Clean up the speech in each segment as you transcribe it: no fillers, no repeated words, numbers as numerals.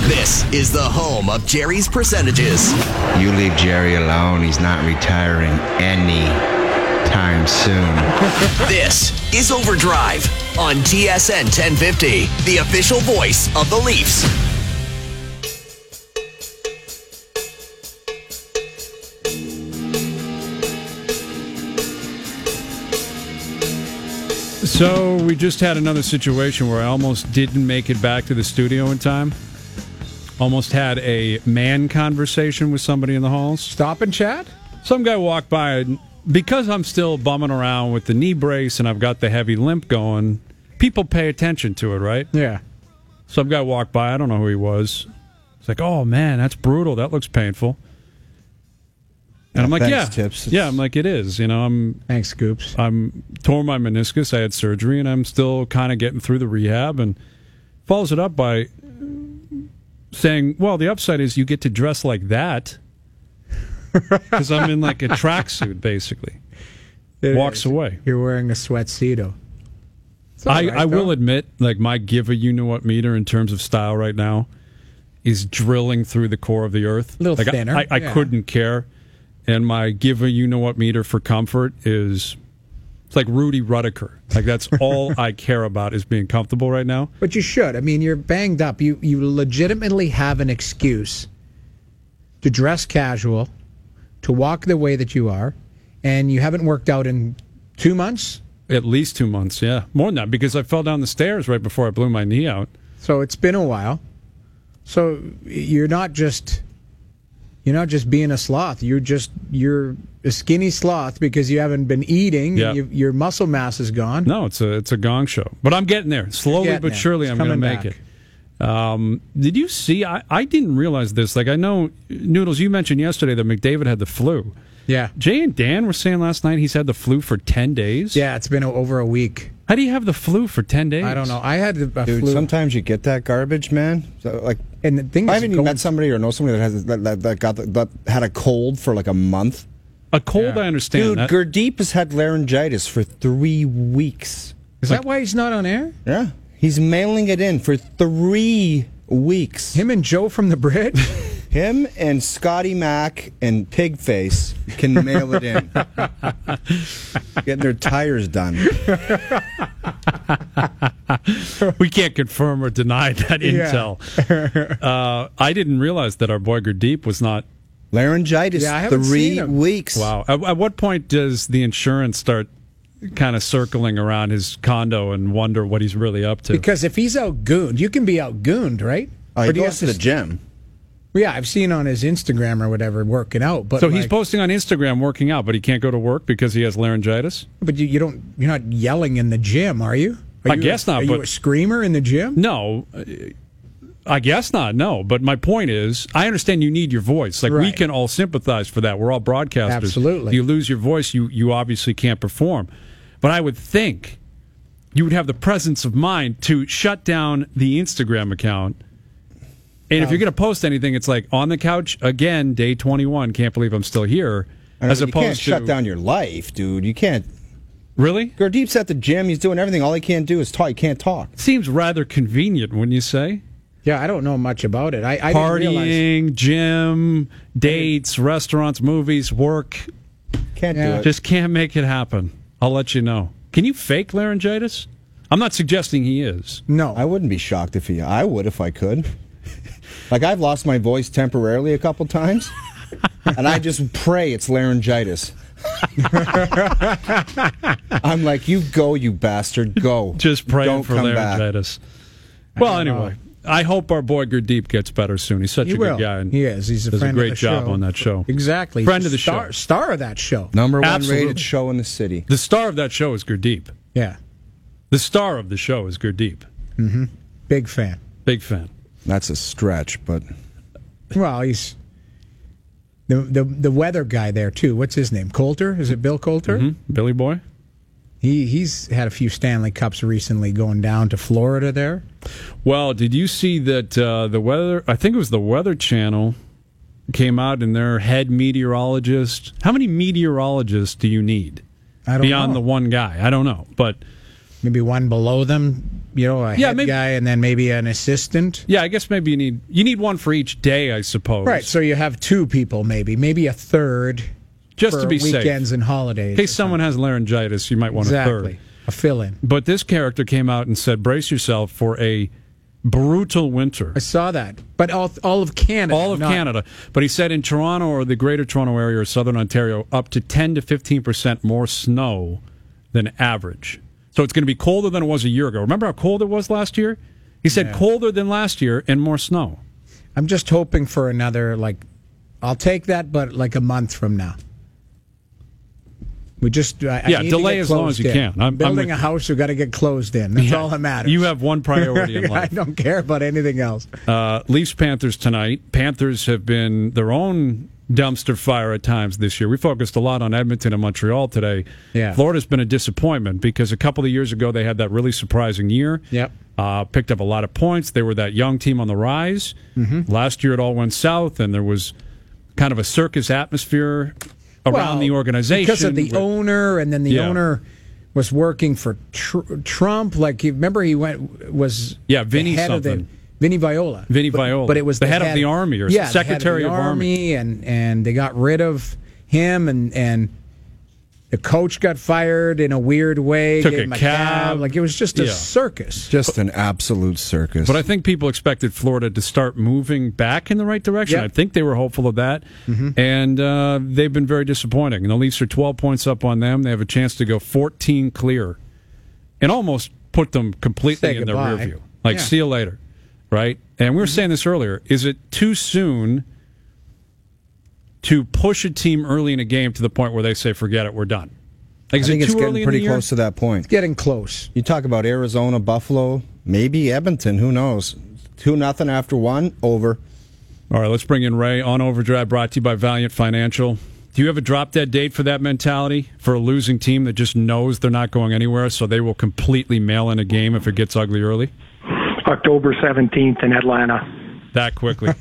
This is the home of Jerry's Percentages. You leave Jerry alone. He's not retiring anytime soon. This is Overdrive on TSN 1050, the official voice of the Leafs. So we just had another situation where I almost didn't make it back to the studio in time. Almost had a man conversation with somebody in the halls. Stop and chat? Some guy walked by. Because I'm still bumming around with the knee brace and I've got the heavy limp going, people pay attention to it, right? Yeah. Some guy walked by. I don't know who he was. It's like, oh, man, that's brutal. That looks painful. And I'm like, thanks, yeah. Tips. Yeah, I'm like, it is. You know, Thanks, Scoops. I'm tore my meniscus. I had surgery, and I'm still kind of getting through the rehab. And follows it up by saying, well, the upside is you get to dress like that because I'm in like a tracksuit, basically. Walks away. You're wearing a sweatsuito. I will admit, like, my give a you-know-what meter in terms of style right now is drilling through the core of the earth. A little like, thinner. I couldn't care. And my give a you-know-what meter for comfort is, it's like Rudy Rudiker. Like, that's all I care about is being comfortable right now. But you should. I mean, you're banged up. You legitimately have an excuse to dress casual, to walk the way that you are, and you haven't worked out in 2 months? At least 2 months, yeah. More than that, because I fell down the stairs right before I blew my knee out. So it's been a while. So you're not just being a sloth. You're a skinny sloth because you haven't been eating. Yeah. Your muscle mass is gone. No, it's a gong show. But I'm getting there. Slowly but surely I'm going to make it. Did you see? I didn't realize this. Like, I know, Noodles, you mentioned yesterday that McDavid had the flu. Yeah. Jay and Dan were saying last night he's had the flu for 10 days. Yeah, it's been over a week. How do you have the flu for 10 days? I don't know. I had the Dude, flu. sometimes you get that garbage, man. So, like, And the thing is, haven't you met somebody or know somebody that had a cold for like a month? A cold, I understand. Dude, that. Gurdeep has had laryngitis for 3 weeks. Is that why he's not on air? Yeah. He's mailing it in for 3 weeks. Him and Joe from the bridge? Him and Scotty Mac and Pigface can mail it in. Getting their tires done. We can't confirm or deny that intel. I didn't realize that our boy Gurdeep was not. Laryngitis, Yeah, I haven't 3 seen him. weeks. Wow. At what point does the insurance start kind of circling around his condo and wonder what he's really up to? Because if he's outgooned, you can be outgooned, right? He Or do you goes have to the gym. Yeah, I've seen on his Instagram or whatever working out. But So he's posting on Instagram working out, but he can't go to work because he has laryngitis? But you're not yelling in the gym, are you? I guess not, Are you but- a screamer in the gym? No, I guess not. No, but my point is, I understand you need your voice. Like, we Right. can all sympathize for that. We're all broadcasters. Absolutely. You lose your voice, you obviously can't perform. But I would think you would have the presence of mind to shut down the Instagram account. And if you're going to post anything, it's like, on the couch again, day 21. Can't believe I'm still here. As you opposed can't to shut down your life, dude. You can't. Really? Gurdeep's at the gym. He's doing everything. All he can't do is talk. He can't talk. Seems rather convenient, wouldn't you say? Yeah, I don't know much about it. I didn't realize. Partying, gym, dates, restaurants, movies, work. Can't do it. Just can't make it happen. I'll let you know. Can you fake laryngitis? I'm not suggesting he is. No. I wouldn't be shocked if he. I would if I could. Like, I've lost my voice temporarily a couple times, and I just pray it's laryngitis. I'm like, you go, you bastard, go. Just praying Don't for come laryngitis. Well, anyway, I hope our boy Gurdeep gets better soon. He's such He a will. good guy. And He is. He's a does friend a great of the job show. on that show. Exactly. Friend He's of the show. Star of that show. Number one Absolutely. rated show in the city. The star of that show is Gurdeep. Yeah. The star of the show is Gurdeep. Big fan. Big fan. That's a stretch, but Well, he's the weather guy there too. What's his name? Coulter? Is it Bill Coulter? Billy Boy? He's had a few Stanley Cups recently going down to Florida there. Well, did you see that the weather, I think it was the Weather Channel, came out and their head meteorologist. How many meteorologists do you need? I don't Beyond know. the one guy? I don't know. But Maybe one below them, a head maybe, guy, and then maybe an assistant. Yeah, I guess maybe you need one for each day, I suppose. Right, so you have two people, maybe a third, just for to be weekends safe. and holidays. In case someone has laryngitis, you might want a third. A fill-in. But this character came out and said, "Brace yourself for a brutal winter." I saw that, but all of Canada, Canada. But he said in Toronto or the Greater Toronto Area or Southern Ontario, up to 10 to 15% more snow than average. So it's going to be colder than it was a year ago. Remember how cold it was last year? He said colder than last year and more snow. I'm just hoping for another, I'll take that, but a month from now. We just I need delay to get as long as you in. can. I'm building a house. We've got to get closed in. That's all that matters. You have one priority in life. I don't care about anything else. Leafs Panthers tonight. Panthers have been their own dumpster fire at times this year. We focused a lot on Edmonton and Montreal today. Yeah. Florida's been a disappointment because a couple of years ago they had that really surprising year. Yep. Picked up a lot of points. They were that young team on the rise. Mm-hmm. Last year it all went south, and there was kind of a circus atmosphere around the organization. Because of the owner, and then the owner was working for Trump. Remember he was Vinny head something. Vinny Viola. But it was the head of the Army or Secretary of the Army. And they got rid of him, and the coach got fired in a weird way. Took gave a him cab. It was just a circus. Just an absolute circus. But I think people expected Florida to start moving back in the right direction. Yep. I think they were hopeful of that. Mm-hmm. And they've been very disappointing. And the Leafs are 12 points up on them. They have a chance to go 14 clear and almost put them completely in their rear view. See you later. Right? And we were saying this earlier. Is it too soon to push a team early in a game to the point where they say, forget it, we're done? I think it's getting pretty close to that point. It's getting close. You talk about Arizona, Buffalo, maybe Edmonton, who knows? 2-0 after one, over. All right, let's bring in Ray on Overdrive, brought to you by Valiant Financial. Do you have a drop-dead date for that mentality, for a losing team that just knows they're not going anywhere, so they will completely mail in a game if it gets ugly early? October 17th in Atlanta. That quickly.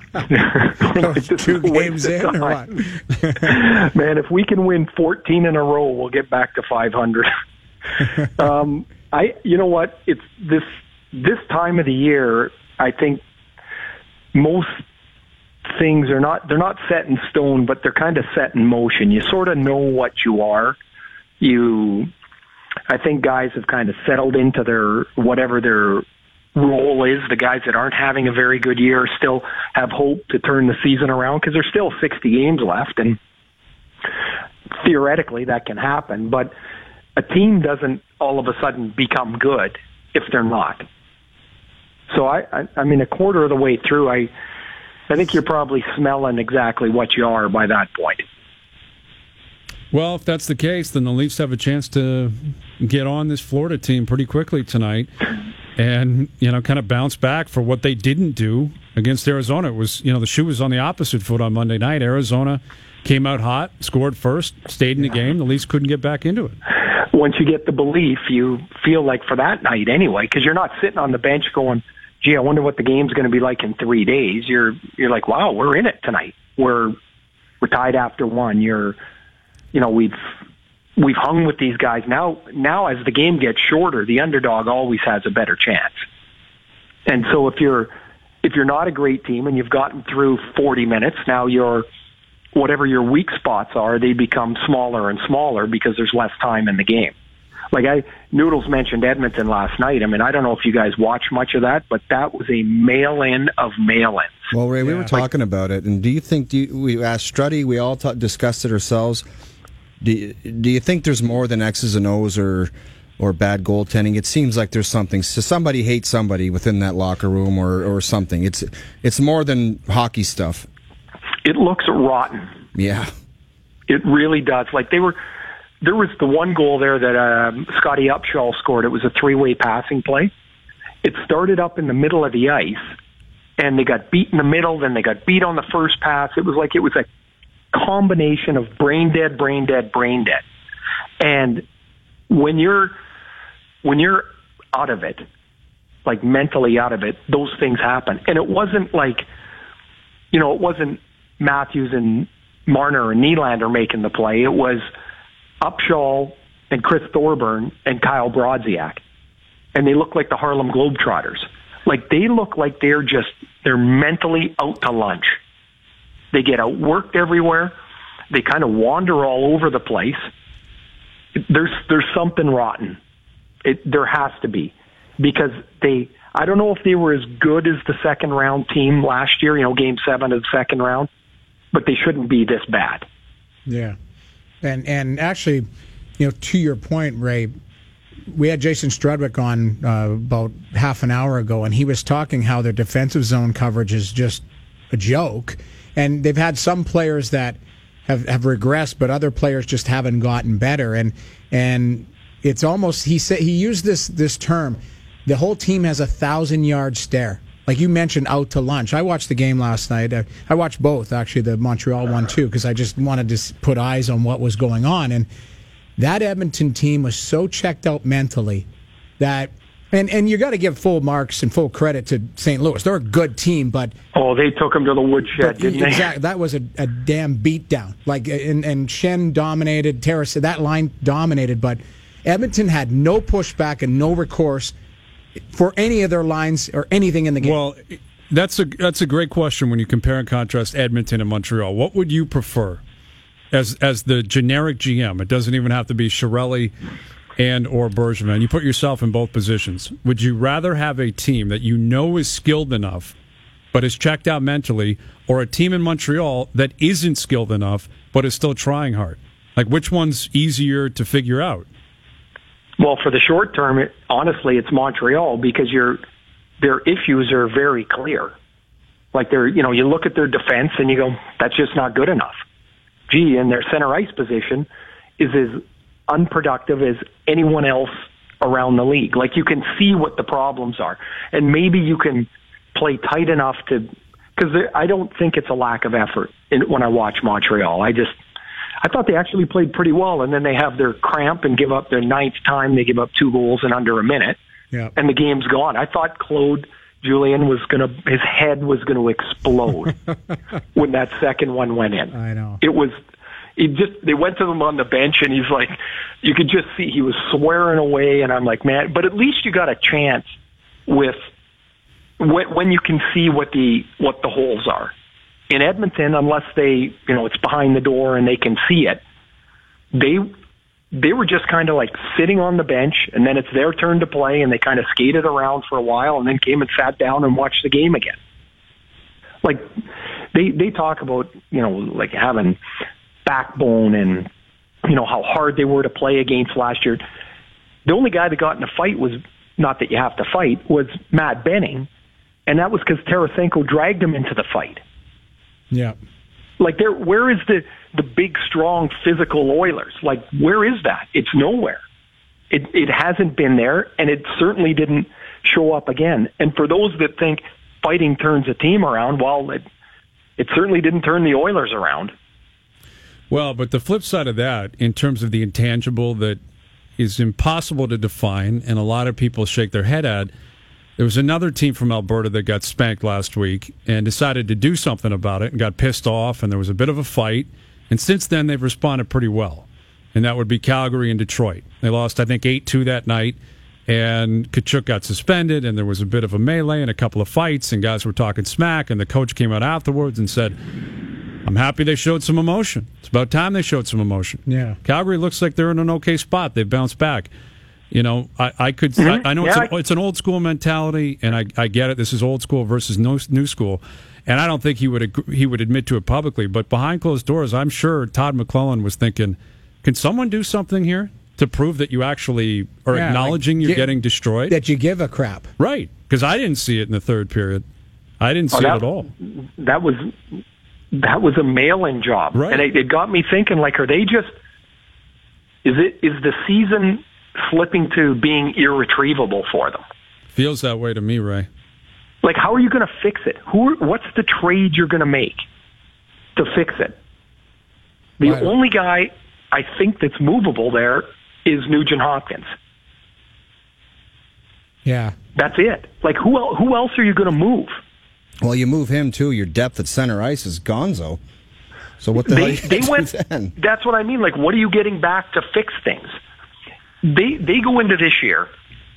2 games in or what? Man, if we can win 14 in a row, we'll get back to 500. You know what? It's this time of the year, I think most things they're not set in stone, but they're kind of set in motion. You sort of know what you are. I think guys have kind of settled into whatever their role is. The guys that aren't having a very good year still have hope to turn the season around because there's still 60 games left, and theoretically that can happen. But a team doesn't all of a sudden become good if they're not. So I mean, a quarter of the way through, I think you're probably smelling exactly what you are by that point. Well, if that's the case, then the Leafs have a chance to get on this Florida team pretty quickly tonight and, kind of bounce back for what they didn't do against Arizona. It was, the shoe was on the opposite foot on Monday night. Arizona came out hot, scored first, stayed in the game. The Leafs couldn't get back into it. Once you get the belief, you feel like for that night anyway, because you're not sitting on the bench going, gee, I wonder what the game's going to be like in 3 days. You're like, wow, we're in it tonight. We're tied after one. We've hung with these guys. Now as the game gets shorter, the underdog always has a better chance. And so if you're not a great team and you've gotten through 40 minutes, now whatever your weak spots are, they become smaller and smaller because there's less time in the game. Noodles mentioned Edmonton last night. I mean, I don't know if you guys watch much of that, but that was a mail-in of mail-ins. Well, Ray, we were talking about it, and we asked Struddy, we all discussed it ourselves. Do you think there's more than X's and O's or bad goaltending? It seems like there's something. So somebody hates somebody within that locker room or something. It's more than hockey stuff. It looks rotten. Yeah. It really does. There was the one goal there that Scotty Upshall scored. It was a 3-way passing play. It started up in the middle of the ice, and they got beat in the middle, then they got beat on the first pass. It was a combination of brain dead. And when you're out of it, mentally out of it, those things happen. And it wasn't it wasn't Matthews and Marner and Nylander making the play. It was Upshall and Chris Thorburn and Kyle Brodziak, and they look like the Harlem Globetrotters. Like, they look like they're mentally out to lunch. They get outworked everywhere. They kind of wander all over the place. There's something rotten. There has to be, because I don't know if they were as good as the second round team last year, Game 7 of the second round, but they shouldn't be this bad. Yeah. And actually, to your point, Ray, we had Jason Strudwick on about half an hour ago, and he was talking how their defensive zone coverage is just a joke. And they've had some players that have regressed, but other players just haven't gotten better. And it's almost, he used this term, the whole team has 1,000-yard stare. Like you mentioned, out to lunch. I watched the game last night. I watched both, actually, the Montreal one too, because I just wanted to put eyes on what was going on. And that Edmonton team was so checked out mentally that, and you got to give full marks and full credit to St. Louis. They're a good team, but they took them to the woodshed, didn't they? Exactly. That was a damn beatdown. Like, and Shen dominated, Terrace, that line dominated, but Edmonton had no pushback and no recourse for any of their lines or anything in the game. Well, that's a great question when you compare and contrast Edmonton and Montreal. What would you prefer as the generic GM? It doesn't even have to be Chiarelli and or Bergevin. You put yourself in both positions. Would you rather have a team that is skilled enough but is checked out mentally, or a team in Montreal that isn't skilled enough but is still trying hard? Like, which one's easier to figure out? Well, for the short term, honestly, it's Montreal, because their issues are very clear. Like, you look at their defense and you go, that's just not good enough. And their center ice position is as unproductive as anyone else around the league. Like, you can see what the problems are, and maybe you can play tight enough because I don't think it's a lack of effort when I watch Montreal. I thought they actually played pretty well, and then they have their cramp and give up their ninth time. They give up 2 goals in under a minute, and the game's gone. I thought Claude Julien his head was going to explode when that second one went in. I know. They went to him on the bench, and he's like, you could just see he was swearing away, and I'm like, man, but at least you got a chance with when you can see what the holes are. In Edmonton, unless it's behind the door and they can see it, they were just kind of like sitting on the bench, and then it's their turn to play, and they kind of skated around for a while and then came and sat down and watched the game again. Like, they talk about, like having backbone and, how hard they were to play against last year. The only guy that got in a fight was, not that you have to fight, was Matt Benning, and that was because Tarasenko dragged him into the fight. Yeah. Like, where is the big, strong, physical Oilers? Like, where is that? It's nowhere. It hasn't been there, and it certainly didn't show up again. And for those that think fighting turns a team around, well, it certainly didn't turn the Oilers around. Well, but the flip side of that, in terms of the intangible that is impossible to define, and a lot of people shake their head at, there was another team from Alberta that got spanked last week and decided to do something about it and got pissed off, and there was a bit of a fight. And since then, they've responded pretty well. And that would be Calgary and Detroit. They lost, I think, 8-2 that night, and Tkachuk got suspended, and there was a bit of a melee and a couple of fights, and guys were talking smack, and the coach came out afterwards and said, I'm happy they showed some emotion. It's about time they showed some emotion. Yeah. Calgary looks like they're in an okay spot. They've bounced back. I know it's an old school mentality, and I get it. This is old school versus new school, and I don't think he would admit to it publicly. But behind closed doors, I'm sure Todd McClellan was thinking, "Can someone do something here to prove that you actually are acknowledging you're getting destroyed? That you give a crap, right?" Because I didn't see it in the third period. I didn't see it at all. That was a mail-in job, right? And it got me thinking: like, are they just? Is the season slipping to being irretrievable for them? Feels that way to me, Ray. Like, how are you going to fix it? What's the trade you're going to make to fix it? The only guy I think that's movable there is Nugent Hopkins. Yeah. That's it. Like, who else are you going to move? Well, you move him, too. Your depth at center ice is gonzo. So what the hell are you going to do then? That's what I mean. Like, what are you getting back to fix things? they go into this year,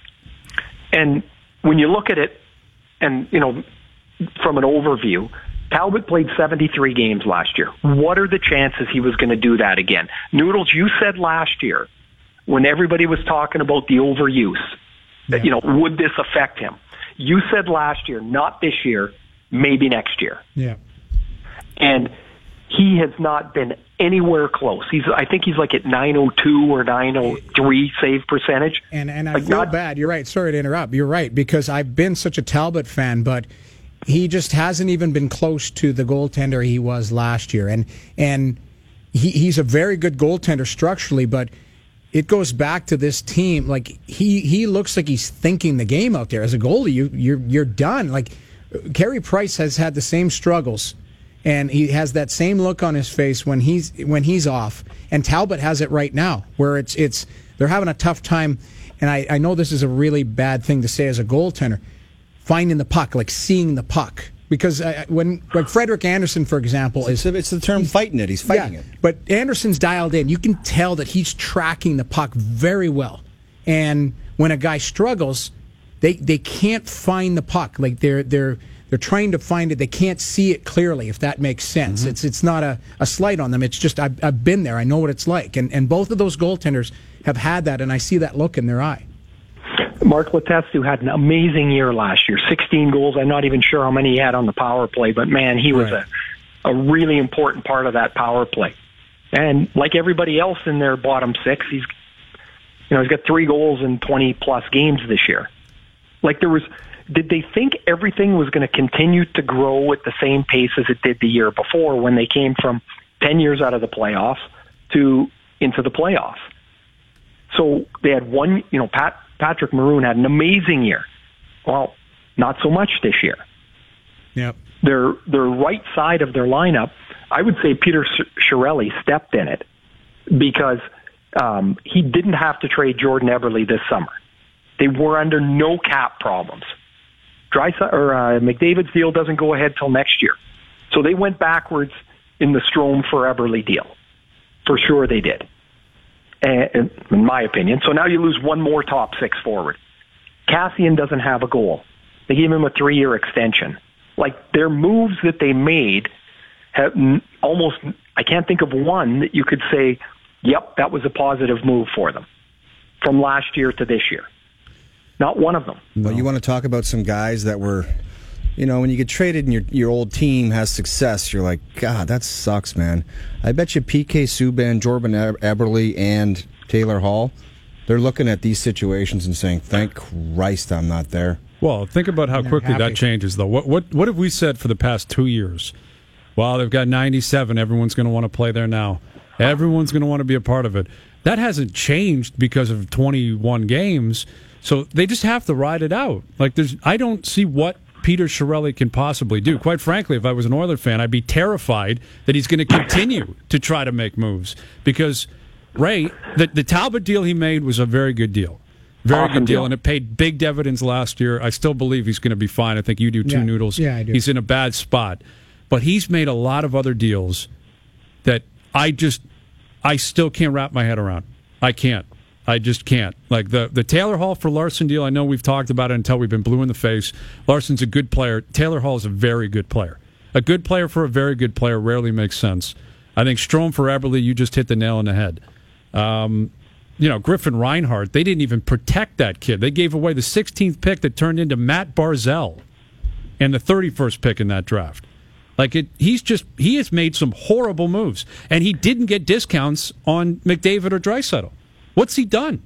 and when you look at it, and from an overview, Talbot played 73 games last year. What are the chances he was going to do that again? Noodles, you said last year, when everybody was talking about the overuse, that, would this affect him? You said last year, not this year, maybe next year. Yeah. And he has not been anywhere close. I think he's like at 902 or 903 save percentage. And I feel bad. You're right. Sorry to interrupt. You're right, because I've been such a Talbot fan, but he just hasn't even been close to the goaltender he was last year. And he's a very good goaltender structurally, but it goes back to this team. Like he looks like he's thinking the game out there. As a goalie, you're done. Like Carey Price has had the same struggles, and he has that same look on his face when he's off. And Talbot has it right now, where it's they're having a tough time. And I know this is a really bad thing to say as a goaltender, finding the puck, like seeing the puck. Because when, like Frederik Andersen, for example, it's the term fighting it. He's fighting it. But Anderson's dialed in. You can tell that he's tracking the puck very well. And when a guy struggles, they can't find the puck. Like they're trying to find it. They can't see it clearly, if that makes sense. Mm-hmm. It's not a slight on them. It's just I've been there. I know what it's like. And both of those goaltenders have had that, and I see that look in their eye. Mark Letestu had an amazing year last year. 16 goals. I'm not even sure how many he had on the power play, but man, he was a really important part of that power play. And like everybody else in their bottom six, he's got 3 goals in 20 plus games this year. Like did they think everything was going to continue to grow at the same pace as it did the year before, when they came from 10 years out of the playoffs to into the playoffs? So they had one, Patrick Maroon had an amazing year. Well, not so much this year. Yep. Their right side of their lineup, I would say Peter Chiarelli stepped in it, because he didn't have to trade Jordan Eberle this summer. They were under no cap problems. McDavid's deal doesn't go ahead till next year. So they went backwards in the Strome for Eberle deal. For sure they did, in my opinion. So now you lose one more top 6 forward. Cassian doesn't have a goal. They gave him a 3-year extension. Like, their moves that they made have almost, I can't think of one that you could say, yep, that was a positive move for them from last year to this year. Not one of them. Well, you want to talk about some guys that were, when you get traded and your old team has success, you're like, God, that sucks, man. I bet you PK Subban, Jordan Eberle, and Taylor Hall, they're looking at these situations and saying, thank Christ I'm not there. Well, think about how quickly that changes, though. What have we said for the past 2 years? Well, they've got 97. Everyone's going to want to play there now. Everyone's going to want to be a part of it. That hasn't changed because of 21 games, so they just have to ride it out. Like, I don't see what Peter Chiarelli can possibly do. Quite frankly, if I was an Oilers fan, I'd be terrified that he's going to continue to try to make moves, because, Ray, the Talbot deal he made was a very good deal. Very awesome good deal, and it paid big dividends last year. I still believe he's going to be fine. I think you do too, Noodles. Yeah, I do. He's in a bad spot. But he's made a lot of other deals that I still can't wrap my head around. I can't. I just can't. Like the Taylor Hall for Larson deal, I know we've talked about it until we've been blue in the face. Larson's a good player. Taylor Hall is a very good player. A good player for a very good player rarely makes sense. I think Strome for Eberle, you just hit the nail on the head. Griffin Reinhart, they didn't even protect that kid. They gave away the 16th pick that turned into Matt Barzal and the 31st pick in that draft. He has made some horrible moves, and he didn't get discounts on McDavid or Draisaitl. What's he done?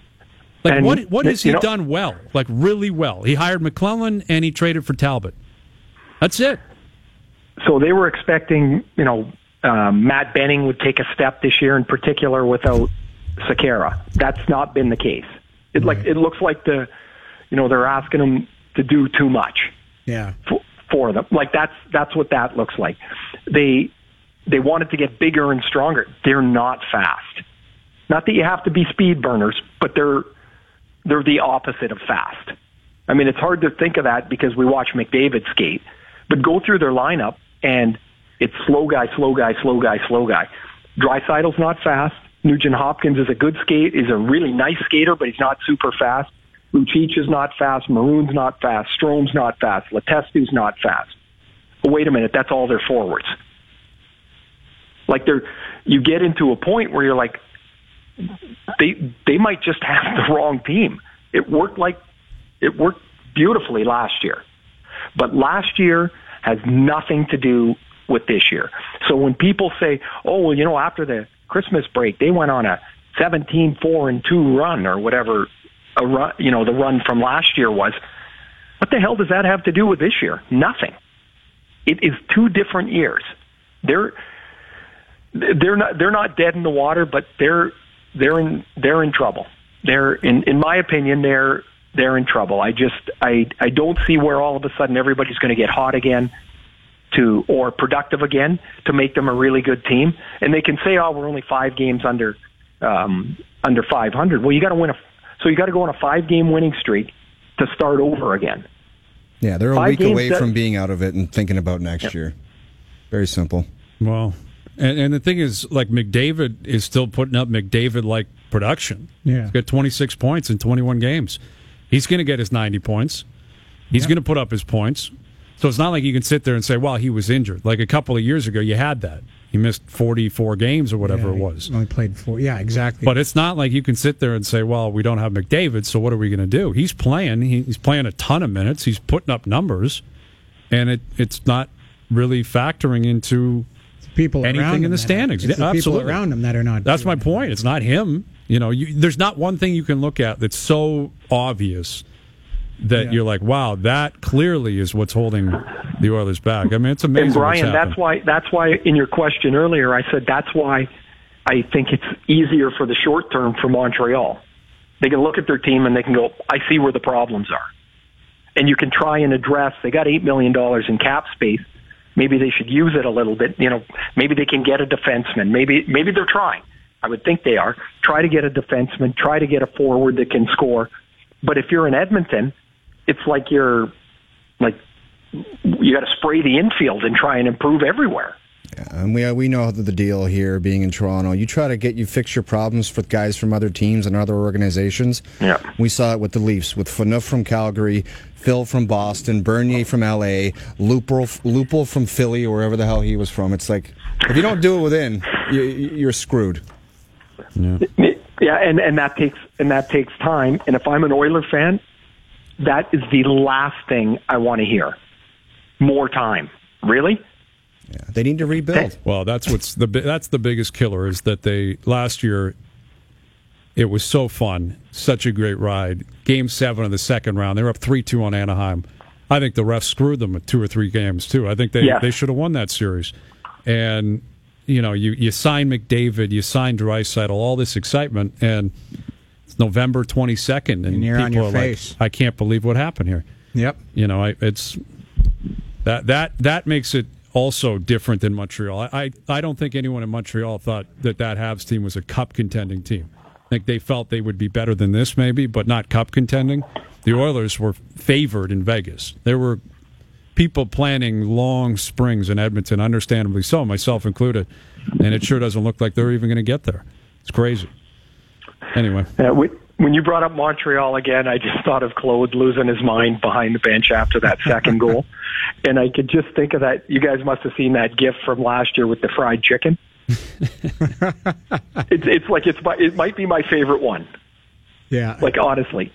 What has he done well? Like, really well? He hired McClellan, and he traded for Talbot. That's it. So they were expecting, Matt Benning would take a step this year, in particular without Sekera. That's not been the case. It looks like they're asking him to do too much. Yeah. For them. Like, that's what that looks like. They wanted to get bigger and stronger. They're not fast. Not that you have to be speed burners, but they're the opposite of fast. I mean, it's hard to think of that because we watch McDavid skate, but go through their lineup and it's slow guy, slow guy, slow guy, slow guy. Draisaitl's not fast. Nugent Hopkins is a really nice skater, but he's not super fast. Lucic is not fast. Maroon's not fast. Strome's not fast. Letestu's not fast. But wait a minute, that's all their forwards. Like you get into a point where you're like, they might just have the wrong team. It worked beautifully last year, but last year has nothing to do with this year. So when people say, "Oh, well, after the Christmas break, they went on a 17-4-2 run or whatever, the run from last year was," what the hell does that have to do with this year? Nothing. It is 2 different years. They're not dead in the water, but they're in trouble. They're in my opinion, they're in trouble. I don't see where all of a sudden everybody's going to get hot again or productive again to make them a really good team. And they can say, "Oh, we're only 5 games under 500." Well, you got to win so you got to go on a 5-game winning streak to start over again. Yeah, they're a week away from being out of it and thinking about next year. Very simple. Well, and the thing is, like, McDavid is still putting up McDavid-like production. Yeah. He's got 26 points in 21 games. He's going to get his 90 points. He's going to put up his points. So it's not like you can sit there and say, well, he was injured. Like a couple of years ago, you had that. He missed 44 games or whatever it was. Only played 4. Yeah, exactly. But it's not like you can sit there and say, well, we don't have McDavid, so what are we going to do? He's playing. He's playing a ton of minutes. He's putting up numbers. And it's not really factoring into people anything in the standings. It's the Absolutely. people around him that are not. That's my point. It's not him. There's not one thing you can look at that's so obvious that you're like, wow, that clearly is what's holding the Oilers back. I mean, it's amazing. And Brian, what's that's why in your question earlier, I said that's why I think it's easier for the short term for Montreal. They can look at their team and they can go, I see where the problems are. And you can try and address, they got $8 million in cap space. Maybe they should use it a little bit. Maybe they can get a defenseman. Maybe they're trying. I would think they are. Try to get a defenseman. Try to get a forward that can score. But if you're in Edmonton, it's like you got to spray the infield and try and improve everywhere. Yeah, and we know the deal here. Being in Toronto, you fix your problems for guys from other teams and other organizations. Yeah, we saw it with the Leafs, with Phaneuf from Calgary, Phil from Boston, Bernier from LA, Lupul from Philly or wherever the hell he was from. It's like if you don't do it within, you're screwed. Yeah, and that takes time. And if I'm an Oiler fan, that is the last thing I want to hear. More time, really? Yeah, they need to rebuild. Well, that's the biggest killer is that last year it was so fun, such a great ride. Game 7 of the second round, they were up 3-2 on Anaheim. I think the refs screwed them with 2 or 3 games too. I think they should have won that series. And you sign McDavid, you sign Draisaitl, all this excitement, and it's November 22nd, and you're people on your are face. like, I can't believe what happened here. Yep. It's that makes it also different than Montreal. I don't think anyone in Montreal thought that Habs team was a cup contending team. I think they felt they would be better than this maybe, but not cup contending. The Oilers were favored in Vegas. There were people planning long springs in Edmonton, understandably so, myself included, and it sure doesn't look like they're even going to get there. It's crazy. Anyway. When you brought up Montreal again, I just thought of Claude losing his mind behind the bench after that second goal. And I could just think of that. You guys must have seen that GIF from last year with the fried chicken. It might be my favorite one. Yeah. Like, honestly.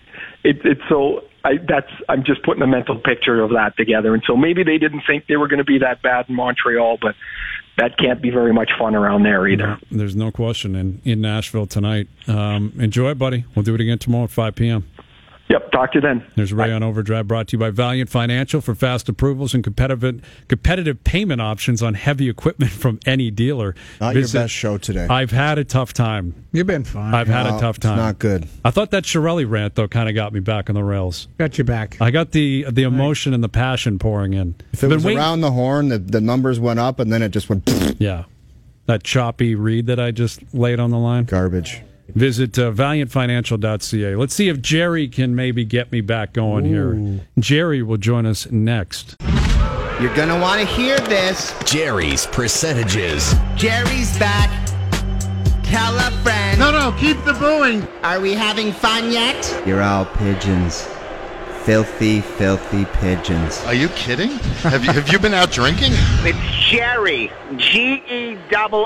I'm just putting a mental picture of that together. And so maybe they didn't think they were going to be that bad in Montreal, but that can't be very much fun around there either. There's no question in Nashville tonight. Enjoy it, buddy. We'll do it again tomorrow at 5 p.m. Yep, talk to you then. There's Ray on Overdrive, brought to you by Valiant Financial for fast approvals and competitive payment options on heavy equipment from any dealer. Not your best show today. I've had a tough time. You've been fine. I've had a tough time. It's not good. I thought that Chiarelli rant, though, kind of got me back on the rails. Got you back. I got the emotion and the passion pouring in. If it was around the horn, the numbers went up, and then it just went... Yeah. That choppy read that I just laid on the line. Garbage. Visit valiantfinancial.ca. Let's see if Jerry can maybe get me back going here. Jerry will join us next. You're going to want to hear this. Jerry's percentages. Jerry's back. Tell a friend. No, keep the booing. Are we having fun yet? You're all pigeons. Filthy, filthy pigeons. Are you kidding? Have you been out drinking? It's Jerry. Gerry.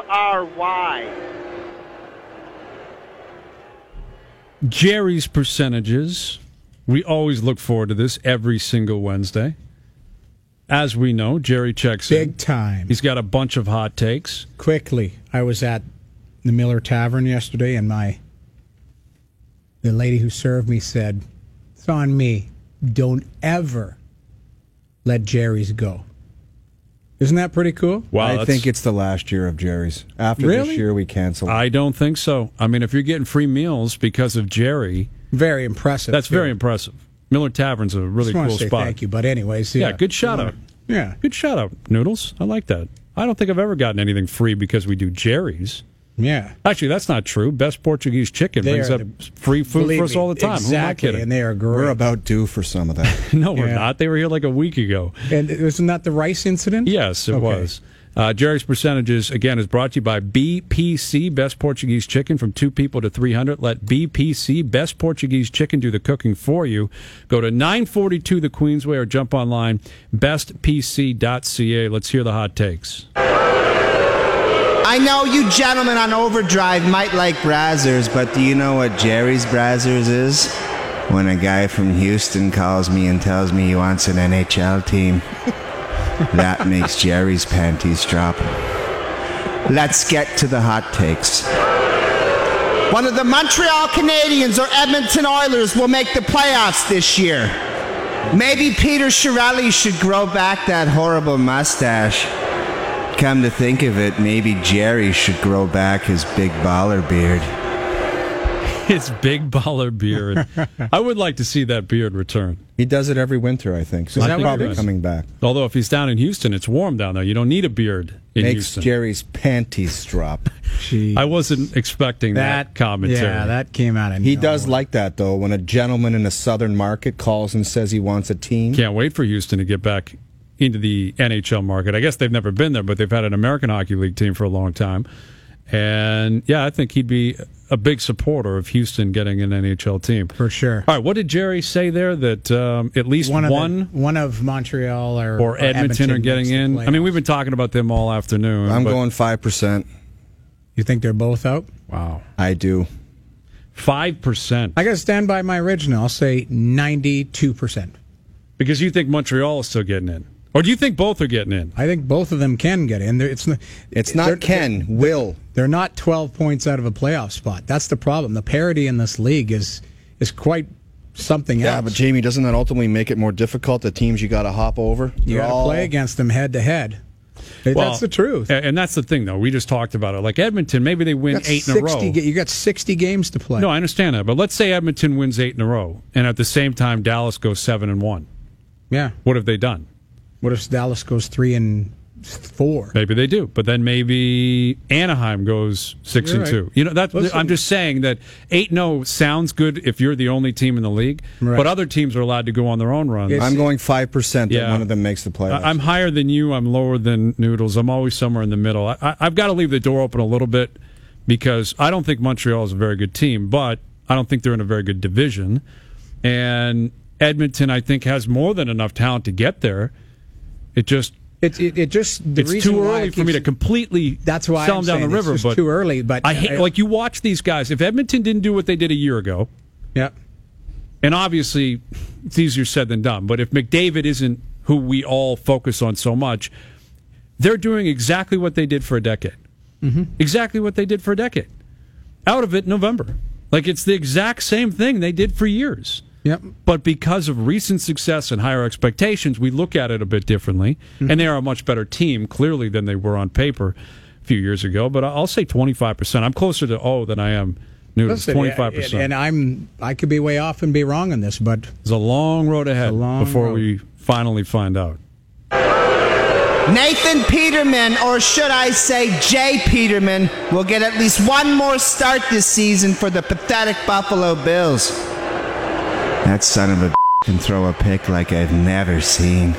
Jerry's percentages. We always look forward to this every single Wednesday. As we know, Jerry checks in. Big time. He's got a bunch of hot takes. Quickly, I was at the Miller Tavern yesterday, and the lady who served me said, "It's on me. Don't ever let Jerry's go." Isn't that pretty cool? Wow, I think it's the last year of Jerry's. After Really? this year, we cancel. I don't think so. I mean, if you're getting free meals because of Jerry, Very impressive. that's too. very impressive. Miller Tavern's a really Just want cool to say spot. thank you, but anyways, Yeah, good shout out. Yeah, Good shout out, Noodles. I like that. I don't think I've ever gotten anything free because we do Jerry's. yeah. Actually, that's not true. Best Portuguese Chicken They brings are up free food Believe for us me, all the time. Exactly, Who am I kidding? and they are great. We're about due for some of that. No, we're Yeah. not. They were here like a week ago. And wasn't that the rice incident? Yes, it Okay. was. Jerry's Percentages, again, is brought to you by BPC, Best Portuguese Chicken, from 2 people to 300. Let BPC, Best Portuguese Chicken, do the cooking for you. Go to 942 the Queensway or jump online, bestpc.ca. Let's hear the hot takes. I know you gentlemen on Overdrive might like Brazzers, but do you know what Jerry's Brazzers is? When a guy from Houston calls me and tells me he wants an NHL team. That makes Jerry's panties drop. Let's get to the hot takes. One of the Montreal Canadiens or Edmonton Oilers will make the playoffs this year. Maybe Peter Chiarelli should grow back that horrible mustache. Come to think of it, maybe Jerry should grow back his big baller beard. His big baller beard. I would like to see that beard return. He does it every winter, I think. So Is he's that what it probably is? coming back. Although if he's down in Houston, it's warm down there. You don't need a beard in Makes Houston. Jerry's panties drop. Jeez. I wasn't expecting that commentary. Yeah, that came out of He nowhere. does like that, though, when a gentleman in a southern market calls and says he wants a team. Can't wait for Houston to get back into the NHL market. I guess they've never been there, but they've had an American Hockey League team for a long time. And yeah, I think he'd be a big supporter of Houston getting an NHL team. for sure. All right, what did Jerry say there? That at least one of Montreal or Edmonton are getting makes the in? I mean, we've been playoffs. talking about them all afternoon. I'm but- going 5%. You think they're both out? Wow. I do. 5%. I got to stand by my original. I'll say 92%. Because you think Montreal is still getting in. Or do you think both are getting in? I think both of them can get in. It's they're- not Ken, Will. They're not 12 points out of a playoff spot. That's the problem. The parity in this league is quite something Yeah, else. but Jamie, doesn't that ultimately make it more difficult? The teams you got to hop over. You got to play against them head to head. That's the truth. And that's the thing, though. We just talked about it. Like Edmonton, maybe they win 8 in a row. You got 60 games to play. No, I understand that. But let's say Edmonton wins 8 in a row, and at the same time, Dallas goes 7-1. Yeah. What have they done? What if Dallas goes 3-4? Maybe they do, but then maybe Anaheim goes 6-2. right. You know, that Listen. I'm just saying that 8-0 sounds good if you're the only team in the league, Right. but other teams are allowed to go on their own runs. It's- I'm going 5% that Yeah. one of them makes the playoffs. I'm higher than you. I'm lower than Noodles. I'm always somewhere in the middle. I've got to leave the door open a little bit because I don't think Montreal is a very good team, but I don't think they're in a very good division. And Edmonton, I think, has more than enough talent to get there. It just It just the it's reason too why early it for me keeps- to completely That's why sell I'm them down saying the it's river. just But too early. But I hate, like you watch these guys. If Edmonton didn't do what they did a year ago, yeah, and obviously it's easier said than done, but if McDavid isn't who we all focus on so much, they're doing exactly what they did for a decade. Mm-hmm. Exactly what they did for a decade. Out of it in November. Like it's the exact same thing they did for years. yep. But because of recent success and higher expectations, we look at it a bit differently. Mm-hmm. And they are a much better team, clearly, than they were on paper a few years ago. But I'll say 25%. I'm closer to than I am Noodles. Listen, 25%. and I could be way off and be wrong on this, but There's a long road ahead long before road. we finally find out. Nathan Peterman, or should I say Jay Peterman, will get at least one more start this season for the pathetic Buffalo Bills. That son of a can throw a pick like I've never seen.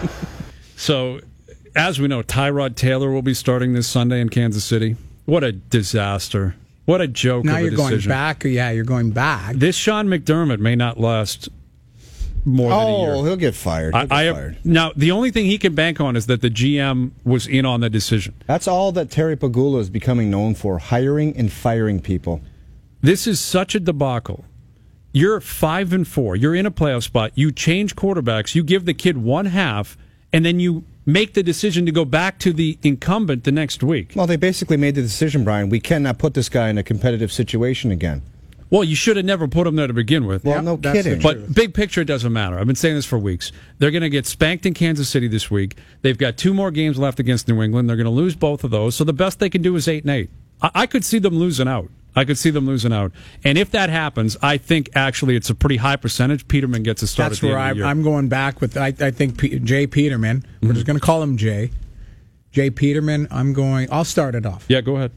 So, as we know, Tyrod Taylor will be starting this Sunday in Kansas City. What a disaster. What a joke Now of a you're going decision. back. Yeah, you're going back. This Sean McDermott may not last more than a year. Oh, he'll get fired. He'll get fired. Now, the only thing he can bank on is that the GM was in on the decision. That's all that Terry Pagula is becoming known for, hiring and firing people. This is such a debacle. You're 5-4. You're in a playoff spot. You change quarterbacks. You give the kid one half, and then you make the decision to go back to the incumbent the next week. Well, they basically made the decision, Brian. We cannot put this guy in a competitive situation again. Well, you should have never put him there to begin with. Well, no kidding. But big picture, it doesn't matter. I've been saying this for weeks. They're going to get spanked in Kansas City this week. They've got 2 more games left against New England. They're going to lose both of those. So the best they can do is 8-8. I could see them losing out. And if that happens, I think actually it's a pretty high percentage. Peterman gets a start That's at the where end of the year. I'm going back with. I think Jay Peterman. We're just going to call him Jay. Jay Peterman. I'll start it off. Yeah, go ahead.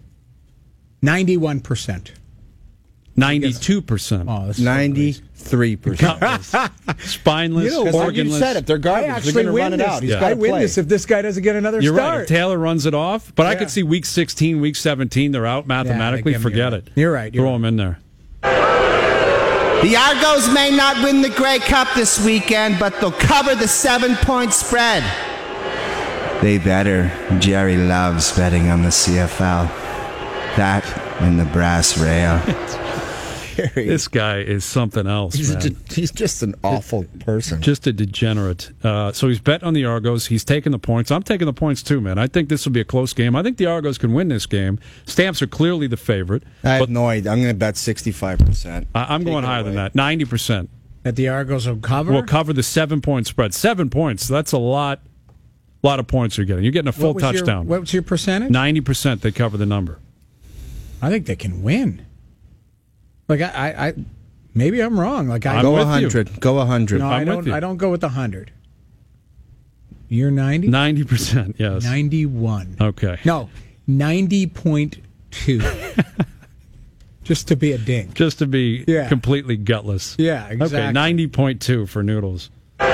91%. 92%. Oh, that's 93%. Spineless, organless. You said it. They're garbage. They're going to run it out. He's got I to win play. this if this guy doesn't get another You're start. right. If Taylor runs it off, but I Yeah. could see week 16, week 17, they're out mathematically. Yeah, Forget it. You're right. Throw them in there. The Argos may not win the Grey Cup this weekend, but they'll cover the 7-point spread. They better. Jerry loves betting on the CFL. That and the brass rail. This guy is something else, man. He's just an awful person. Just a degenerate. So he's betting on the Argos. He's taking the points. I'm taking the points too, man. I think this will be a close game. I think the Argos can win this game. Stamps are clearly the favorite. I have no idea. I'm going to bet 65%. I'm going higher than that. 90%. That the Argos will cover? We'll cover the 7-point spread. 7 points. That's a lot of points you're getting. You're getting a full touchdown. What was your percentage? 90% they cover the number. I think they can win. Like I maybe I'm wrong. Like I go with 100. you. Go 100. No, I'm with you. I don't go with 100. You're 90? 90%, yes. 91. Okay. No, 90.2. Just to be a dink. Just to be Yeah. completely gutless. Yeah, exactly. Okay, 90.2 for Noodles.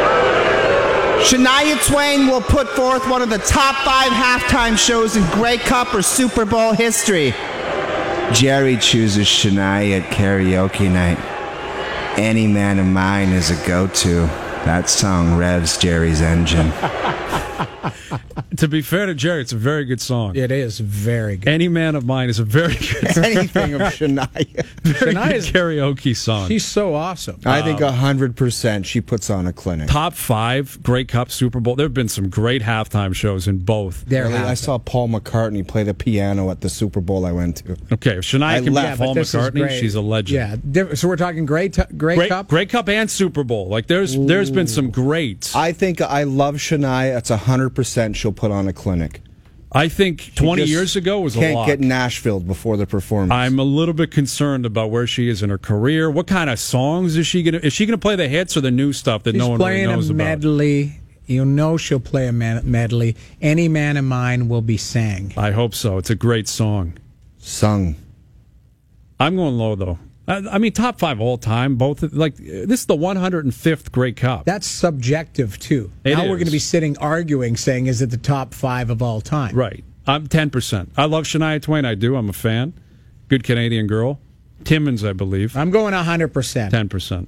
Shania Twain will put forth one of the top 5 halftime shows in Grey Cup or Super Bowl history. Jerry chooses Shania at karaoke night. Any Man of Mine is a go-to. That song revs Jerry's engine. To be fair to Jerry, it's a very good song. It is very good. Any Man of Mine is a very good Anything of Shania. very good Shania's- karaoke song. She's so awesome. I think 100% she puts on a clinic. Top 5 Grey Cup, Super Bowl. There have been some great halftime shows in both. I saw Paul McCartney play the piano at the Super Bowl I went to. Okay, if Shania can laughed. beat Paul This is McCartney, great. she's a legend. Yeah. So we're talking Grey Cup? Grey Cup and Super Bowl. Like there's been some greats. I think I love Shania. It's 100% she'll put on a clinic. I think 20 Just years ago was a can't lot. get Nashville before the performance. I'm a little bit concerned about where she is in her career. What kind of songs is she gonna? Is she gonna play the hits or the new stuff that She's no one really playing knows a about? medley. You know she'll play a medley. Any Man of Mine will be sang. I hope so. It's a great song. Sung. I'm going low though. I mean, top 5 all time. Both like this is the 105th Grey Cup. That's subjective too. It now is. we're going to be sitting arguing, saying is it the top 5 of all time? Right. I'm 10%. I love Shania Twain. I do. I'm a fan. Good Canadian girl. Timmins, I believe. I'm going 100%. 10%.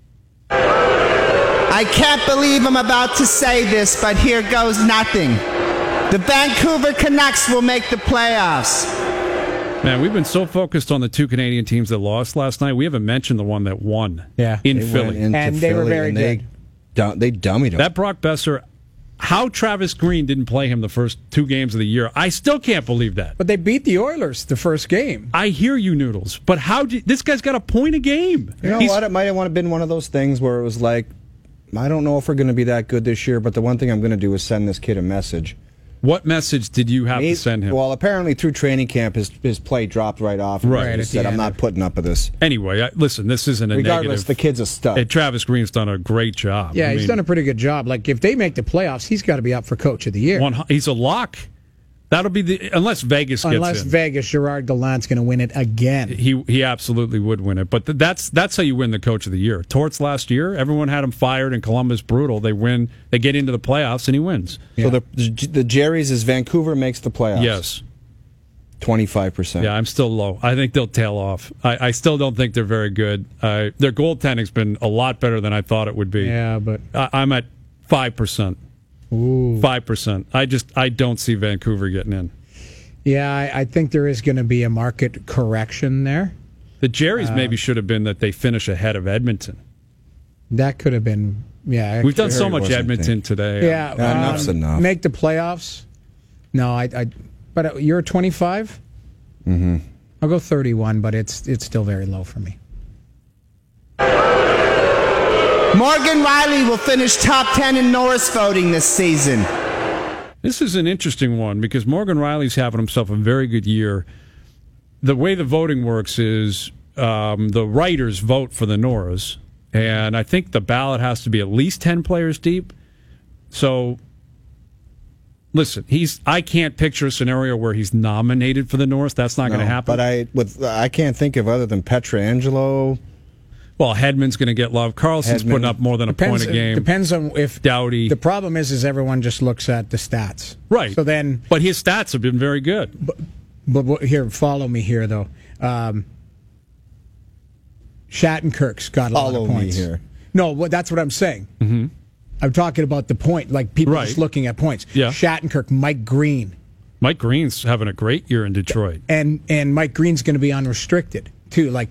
I can't believe I'm about to say this, but here goes nothing. The Vancouver Canucks will make the playoffs. Man, we've been so focused on the 2 Canadian teams that lost last night. We haven't mentioned the one that won. Yeah. In They Philly. went into And they were Philly very and good. They dummied him. That Brock Besser, how Travis Green didn't play him the first 2 games of the year, I still can't believe that. But they beat the Oilers the first game. I hear you, Noodles, but this guy's got a point a game. You know what? It might have been one of those things where it was like, I don't know if we're going to be that good this year, but the one thing I'm going to do is send this kid a message. What message did you have to send him? Well, apparently through training camp, his play dropped right off. And Right. he at said, the I'm end. not putting up with this. Anyway, listen, this isn't a Regardless, negative. the kid's a stud. Hey, Travis Green's done a great job. Yeah, I he's mean, done a pretty good job. Like, if they make the playoffs, he's got to be up for Coach of the Year. He's a lock. That'll be unless Vegas gets Unless in. Vegas, Gerard Gallant's going to win it again. He absolutely would win it. But that's how you win the Coach of the Year. Torts last year, everyone had him fired in Columbus. Brutal. They win. They get into the playoffs, and he wins. So the Jerry's is Vancouver makes the playoffs. Yes. 25%. Yeah, I'm still low. I think they'll tail off. I still don't think they're very good. Their goaltending's been a lot better than I thought it would be. Yeah, but I'm at 5%. Ooh. 5%. I don't see Vancouver getting in. Yeah, I think there is going to be a market correction there. The Jerry's maybe should have been that they finish ahead of Edmonton. That could have been. Yeah, We've done so Jerry much wasn't Edmonton today. Yeah, enough's enough. Make the playoffs. No, but you're 25. Mm-hmm. I'll go 31, but it's still very low for me. Morgan Riley will finish top 10 in Norris voting this season. This is an interesting one because Morgan Riley's having himself a very good year. The way the voting works is the writers vote for the Norris, and I think the ballot has to be at least 10 players deep. So, listen, I can't picture a scenario where he's nominated for the Norris. That's not going to happen. But I can't think of other than Pietrangelo. Well, Hedman's going to get love. Carlson's putting up more than a point a game. Depends on if Doughty. The problem is everyone just looks at the stats, right? So then, but his stats have been very good. But here, follow me here though. Shattenkirk's got a lot of points. Here. No, that's what I'm saying. Mm-hmm. I'm talking about the point, like people just looking at points. Yeah. Shattenkirk, Mike Green. Mike Green's having a great year in Detroit, and Mike Green's going to be unrestricted too. Like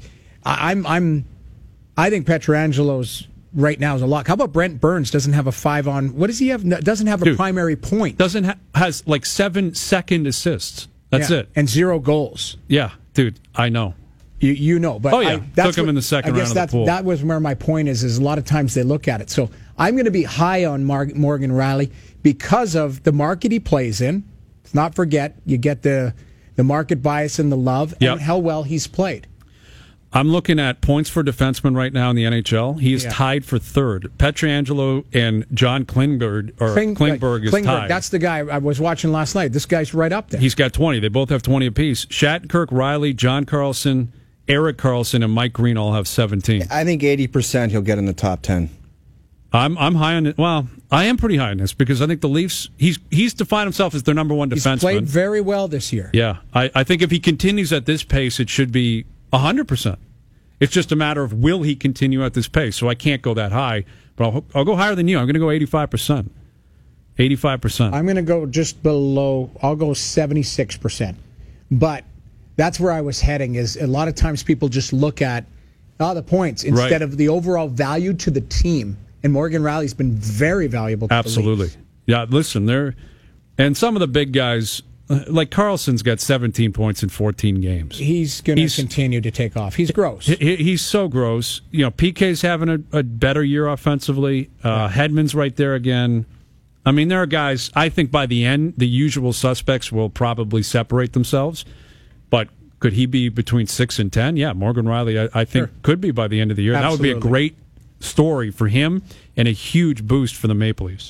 I think Pietrangelo's right now is a lock. How about Brent Burns? Doesn't have a 5 on. What does he have? Doesn't have a primary point. Has like 7 second assists. That's it, and 0 goals. Yeah, dude, I know. You know, but took him in the second round of the pool. That was where my point is a lot of times they look at it. So I'm going to be high on Morgan Riley because of the market he plays in. Let's not forget, you get the market bias and the love and how well he's played. I'm looking at points for defensemen right now in the NHL. He is tied for third. Pietrangelo and John Klingberg is tied. That's the guy I was watching last night. This guy's right up there. He's got 20. They both have 20 apiece. Shattenkirk, Riley, John Carlson, Eric Carlson, and Mike Green all have 17. I think 80% he'll get in the top 10. I'm high on it. Well, I am pretty high on this because I think the Leafs. He's defined himself as their number one defenseman. He's played very well this year. Yeah, I think if he continues at this pace, it should be 100%. It's just a matter of will he continue at this pace. So I can't go that high, but I'll go higher than you. I'm going to go 85%. 85%. I'm going to go just below. I'll go 76%. But that's where I was heading. Is a lot of times people just look at the points instead of the overall value to the team. And Morgan Riley's been very valuable to the Leafs. Yeah, listen, and some of the big guys. Like Carlson's got 17 points in 14 games. He's going to continue to take off. He's gross. He's so gross. PK's having a better year offensively. Hedman's right there again. I mean, there are guys, I think by the end, the usual suspects will probably separate themselves. But could he be between 6 and 10? Yeah, Morgan Riley, I think, could be by the end of the year. Absolutely. That would be a great story for him and a huge boost for the Maple Leafs.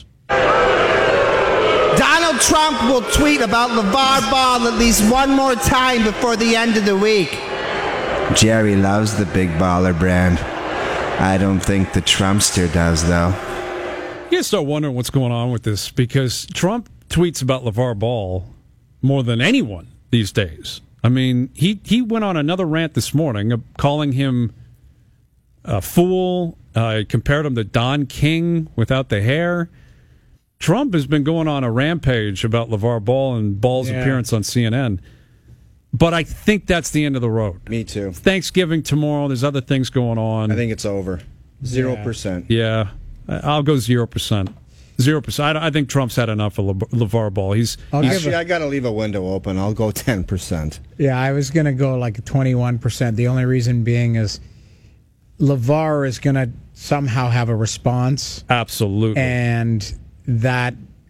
Donald Trump will tweet about LeVar Ball at least one more time before the end of the week. Jerry loves the big baller brand. I don't think the Trumpster does, though. You guys start wondering what's going on with this because Trump tweets about LeVar Ball more than anyone these days. I mean, he went on another rant this morning calling him a fool. Compared him to Don King without the hair. Trump has been going on a rampage about LeVar Ball and Ball's appearance on CNN. But I think that's the end of the road. Me too. Thanksgiving tomorrow. There's other things going on. I think it's over. 0%. Yeah. I'll go 0%. 0%. I think Trump's had enough of LeVar Ball. Actually, I got to leave a window open. I'll go 10%. Yeah, I was going to go like 21%. The only reason being is LeVar is going to somehow have a response. Absolutely. And that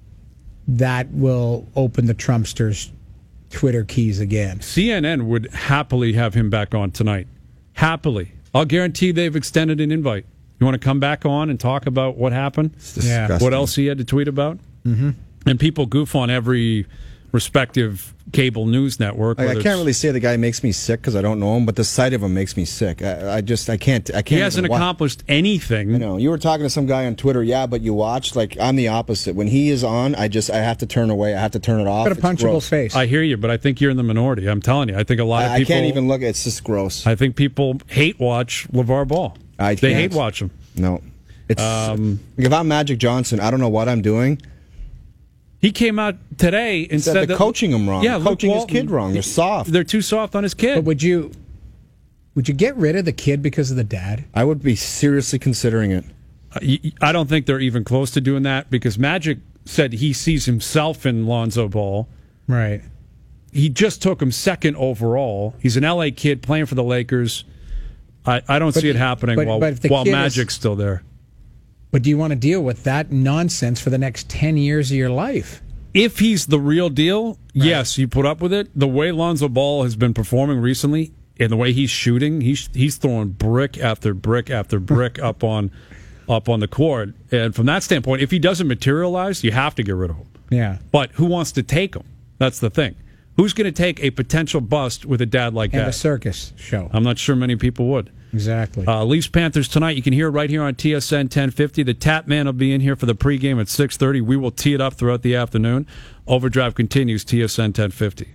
will open the Trumpsters' Twitter keys again. CNN would happily have him back on tonight. Happily. I'll guarantee they've extended an invite. You want to come back on and talk about what happened? Yeah. What else he had to tweet about? Mm-hmm. And people goof on every respective cable news network. I whether can't it's- really say the guy makes me sick because I don't know him, but the sight of him makes me sick. I can't. He hasn't accomplished anything. I know. You were talking to some guy on Twitter, yeah, but you watch. Like, I'm the opposite. When he is on, I have to turn away. I have to turn it off. Got a punchable face. I hear you, but I think you're in the minority. I'm telling you. I think a lot of I people. can't even look. It's just gross. I think people hate watch LeVar Ball. They can't. hate watch him. No. It's if I'm Magic Johnson, I don't know what I'm doing. He came out today and said they're that coaching him wrong. Yeah, Coaching Luke his kid Walton, wrong. They're soft. They're too soft on his kid. But would you get rid of the kid because of the dad? I would be seriously considering it. I don't think they're even close to doing that because Magic said he sees himself in Lonzo Ball. Right. He just took him second overall. He's an LA kid playing for the Lakers. I don't see it happening while Magic's still there. But do you want to deal with that nonsense for the next 10 years of your life? If he's the real deal, yes, you put up with it. The way Lonzo Ball has been performing recently and the way he's shooting, he's throwing brick after brick after brick up on the court. And from that standpoint, if he doesn't materialize, you have to get rid of him. Yeah. But who wants to take him? That's the thing. Who's going to take a potential bust with a dad like And that? a circus show. I'm not sure many people would. Exactly. Leafs Panthers tonight. You can hear it right here on TSN 1050. The Tap Man will be in here for the pregame at 6:30. We will tee it up throughout the afternoon. Overdrive continues. TSN 1050.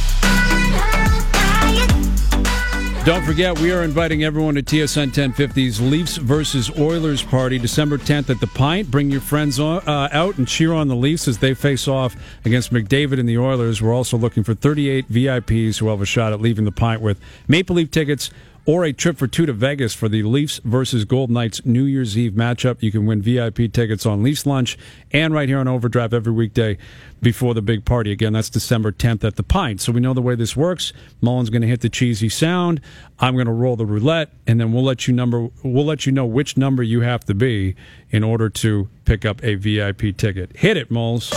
Don't forget, we are inviting everyone to TSN 1050's Leafs versus Oilers party December 10th at the Pint. Bring your friends out and cheer on the Leafs as they face off against McDavid and the Oilers. We're also looking for 38 VIPs who will have a shot at leaving the Pint with Maple Leaf tickets or a trip for two to Vegas for the Leafs versus Golden Knights New Year's Eve matchup. You can win VIP tickets on Leafs Lunch and right here on Overdrive every weekday before the big party. Again, that's December 10th at the Pint. So we know the way this works. Mullen's going to hit the cheesy sound. I'm going to roll the roulette, and then we'll let you know which number you have to be in order to pick up a VIP ticket. Hit it, Moles.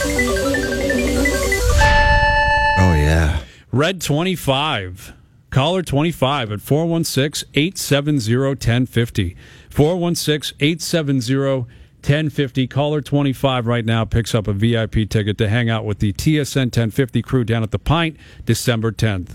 Oh, yeah. Red 25. Caller 25 at 416-870-1050. 416-870-1050. Caller 25 right now picks up a VIP ticket to hang out with the TSN 1050 crew down at the Pint December 10th.